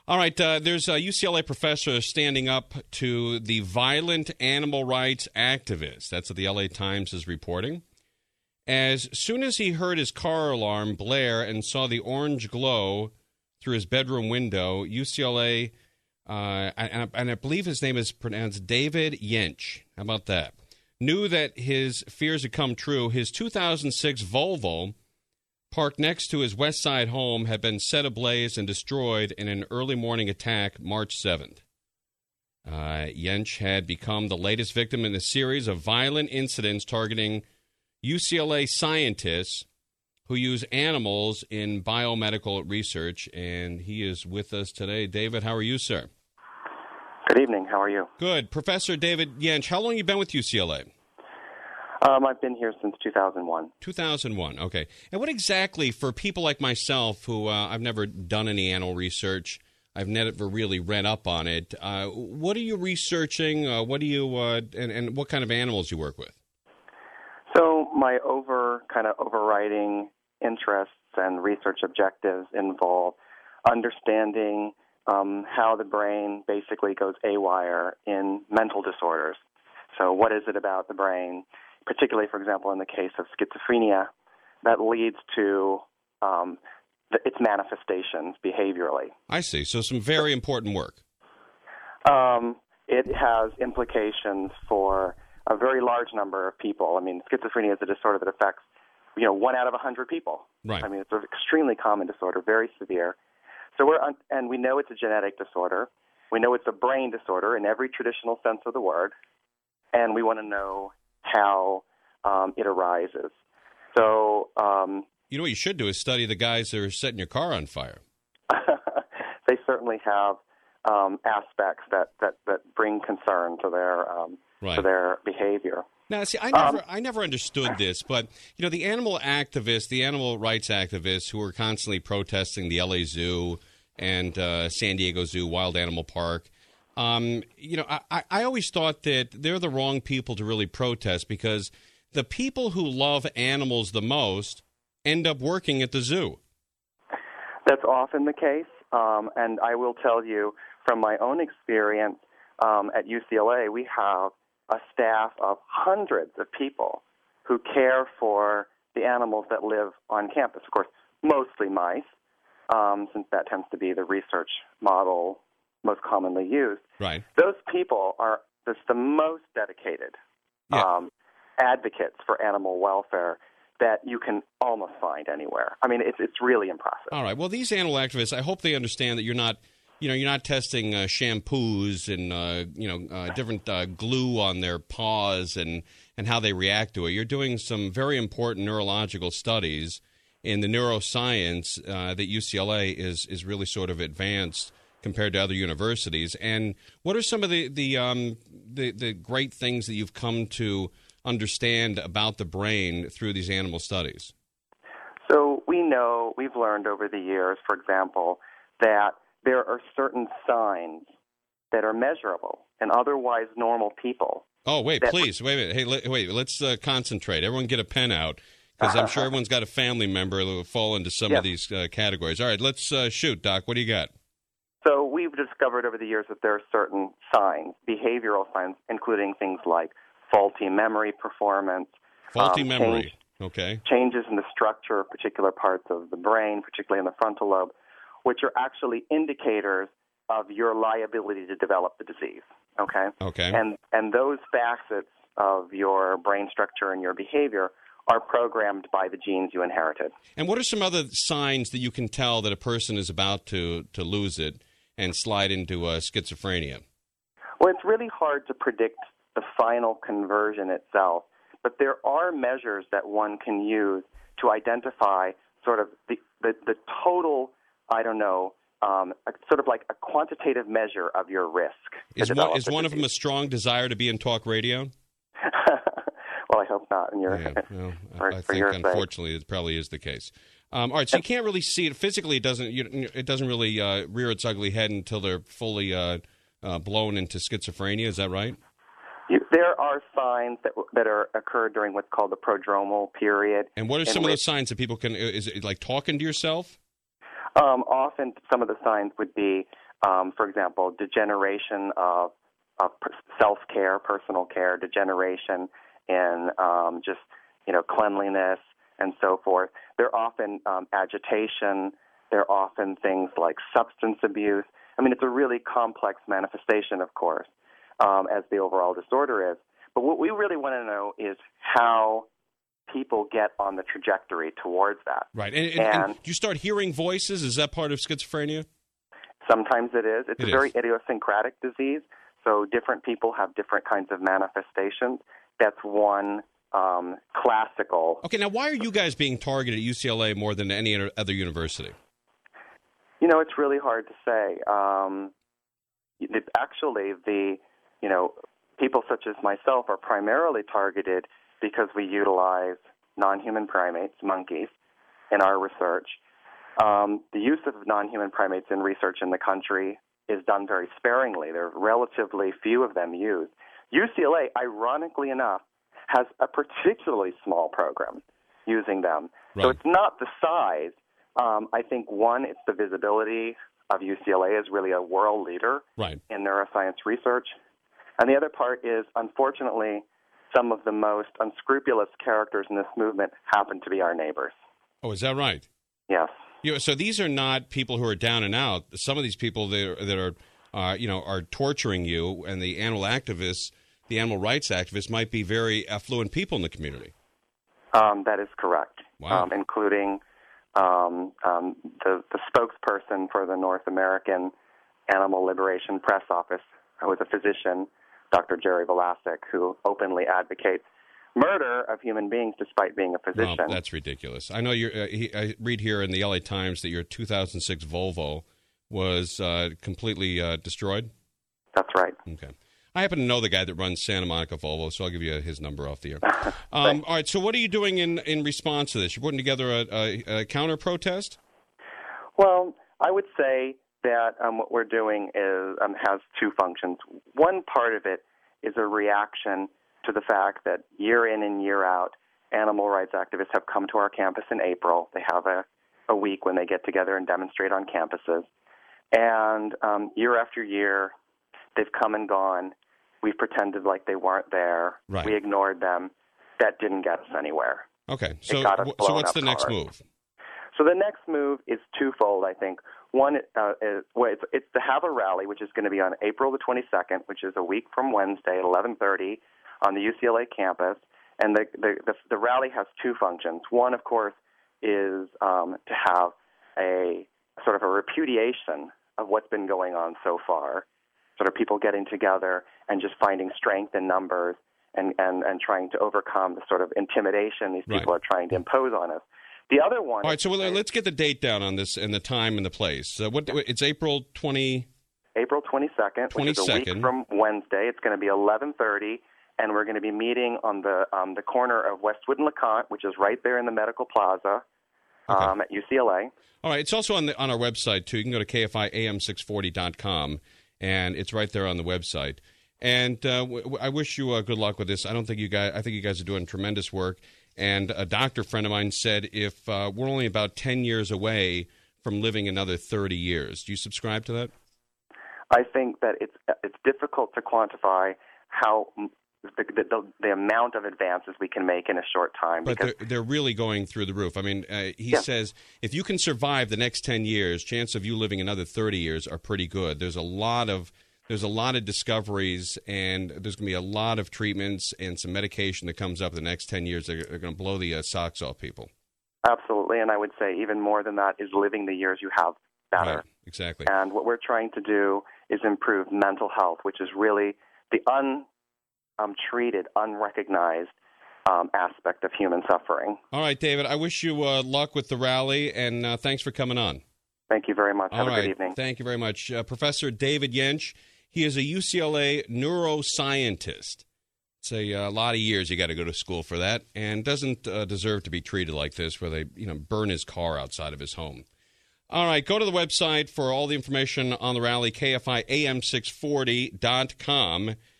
All right, there's a UCLA professor standing up to the violent animal rights activists. That's what the LA Times is reporting. As soon as he heard his car alarm blare and saw the orange glow through his bedroom window, UCLA, and I believe his name is pronounced David Yench. How about that? Knew that his fears had come true. His 2006 Volvo, parked next to his West Side home, had been set ablaze and destroyed in an early morning attack March 7th. Yench had become the latest victim in a series of violent incidents targeting UCLA scientists who use animals in biomedical research, and he is with us today. David, how are you, sir? Good evening. How are you? Good. Professor David Yench, how long have you been with UCLA? I've been here since 2001. 2001, okay. And what exactly, for people like myself who I've never done any animal research, I've never really read up on it, what are you researching? What do you and what kind of animals you work with? So my overriding interests and research objectives involve understanding how the brain basically goes awire in mental disorders. So what is it about the brain, particularly, for example, in the case of schizophrenia, that leads to its manifestations behaviorally? I see. So some very important work. It has implications for a very large number of people. I mean, schizophrenia is a disorder that affects, 1 out of 100 people. Right. I mean, it's an extremely common disorder, very severe. So and we know it's a genetic disorder. We know it's a brain disorder in every traditional sense of the word, and we want to know how it arises. So, you know what you should do is study the guys that are setting your car on fire. They certainly have aspects that bring concern to their to their behavior. Now, see, I never understood this, but the animal activists, the animal rights activists who are constantly protesting the LA Zoo and San Diego Zoo, Wild Animal Park. I always thought that they're the wrong people to really protest, because the people who love animals the most end up working at the zoo. That's often the case, and I will tell you from my own experience at UCLA, we have a staff of hundreds of people who care for the animals that live on campus. Of course, mostly mice, since that tends to be the research model most commonly used. Right. Those people are just the most dedicated advocates for animal welfare that you can almost find anywhere. I mean, it's really impressive. All right. Well, these animal activists, I hope they understand that you're not testing shampoos and different glue on their paws and how they react to it. You're doing some very important neurological studies in the neuroscience that UCLA is really sort of advanced compared to other universities. And what are some of the great things that you've come to understand about the brain through these animal studies? So we've learned over the years, for example, that there are certain signs that are measurable in otherwise normal people. Oh, wait, please. Wait a minute. Hey, wait, let's concentrate. Everyone get a pen out, because I'm sure everyone's got a family member that will fall into some of these categories. All right, let's shoot, Doc. What do you got? So we've discovered over the years that there are certain signs, behavioral signs, including things like faulty memory performance. Faulty memory, okay. Changes in the structure of particular parts of the brain, particularly in the frontal lobe, which are actually indicators of your liability to develop the disease, okay? Okay. And those facets of your brain structure and your behavior are programmed by the genes you inherited. And what are some other signs that you can tell that a person is about to lose it and slide into schizophrenia? Well, it's really hard to predict the final conversion itself, but there are measures that one can use to identify sort of the total, sort of like a quantitative measure of your risk. Is one of them a strong desire to be in talk radio? Well, I hope not. I think, unfortunately, it probably is the case. All right, so you can't really see it physically. It doesn't really rear its ugly head until they're fully blown into schizophrenia. Is that right? There are signs that occur during what's called the prodromal period. And what are some of those signs that people can? Is it like talking to yourself? Often, some of the signs would be For example, degeneration of self-care, personal care, degeneration in just, cleanliness and so forth. They're often agitation. They're often things like substance abuse. I mean, it's a really complex manifestation, of course, as the overall disorder is. But what we really want to know is how people get on the trajectory towards that. Right. And you start hearing voices? Is that part of schizophrenia? Sometimes it is. It's a very idiosyncratic disease, so different people have different kinds of manifestations. That's one classical. Okay, now why are you guys being targeted at UCLA more than any other university? It's really hard to say. Actually, people such as myself are primarily targeted because we utilize non-human primates, monkeys, in our research. The use of non-human primates in research in the country is done very sparingly. There are relatively few of them used. UCLA, ironically enough, has a particularly small program using them. Right. So it's not the size. I think, one, it's the visibility of UCLA as really a world leader in neuroscience research. And the other part is, unfortunately, some of the most unscrupulous characters in this movement happen to be our neighbors. Oh, is that right? Yes. So these are not people who are down and out. Some of these people that are torturing you, and the animal activists, the animal rights activists, might be very affluent people in the community. That is correct. Wow. Including the spokesperson for the North American Animal Liberation Press Office, who is a physician, Dr. Jerry Vlasic, who openly advocates murder of human beings despite being a physician. Well, that's ridiculous. I know I read here in the LA Times that your 2006 Volvo was completely destroyed. That's right. Okay. I happen to know the guy that runs Santa Monica Volvo, so I'll give you his number off the air. All right, so what are you doing in response to this? You're putting together a counter-protest? Well, I would say that what we're doing is has two functions. One part of it is a reaction to the fact that year in and year out, animal rights activists have come to our campus in April. They have a week when they get together and demonstrate on campuses. And year after year, they've come and gone. We've pretended like they weren't there. Right. We ignored them. That didn't get us anywhere. Okay. So what's the next move? So the next move is twofold, I think. One is it's to have a rally, which is going to be on April the 22nd, which is a week from Wednesday at 11:30 on the UCLA campus. And the rally has two functions. One, of course, is to have a sort of a repudiation of what's been going on so far, sort of people getting together and just finding strength in numbers and trying to overcome the sort of intimidation these people are trying to impose on us. The other one... All right, so let's get the date down on this and the time and the place. It's April 20... April 22nd, which is a week from Wednesday. It's going to be 11:30, and we're going to be meeting on the corner of Westwood and LeConte, which is right there in the Medical Plaza at UCLA. All right, it's also on our website, too. You can go to KFIAM640.com, and it's right there on the website. And I wish you good luck with this. I think you guys are doing tremendous work. And a doctor friend of mine said if we're only about 10 years away from living another 30 years. Do you subscribe to that? I think that it's difficult to quantify how the amount of advances we can make in a short time. But they're really going through the roof. I mean, he says if you can survive the next 10 years, chance of you living another 30 years are pretty good. There's a lot of discoveries, and there's going to be a lot of treatments and some medication that comes up in the next 10 years. They're going to blow the socks off people. Absolutely, and I would say even more than that is living the years you have better. Right, exactly. And what we're trying to do is improve mental health, which is really the untreated, unrecognized aspect of human suffering. All right, David, I wish you luck with the rally, and thanks for coming on. Thank you very much. Have a good evening. Thank you very much. Professor David Jentsch, he is a UCLA neuroscientist. It's a lot of years you got to go to school for that, and doesn't deserve to be treated like this, where they burn his car outside of his home. All right, go to the website for all the information on the rally, KFIAM640.com.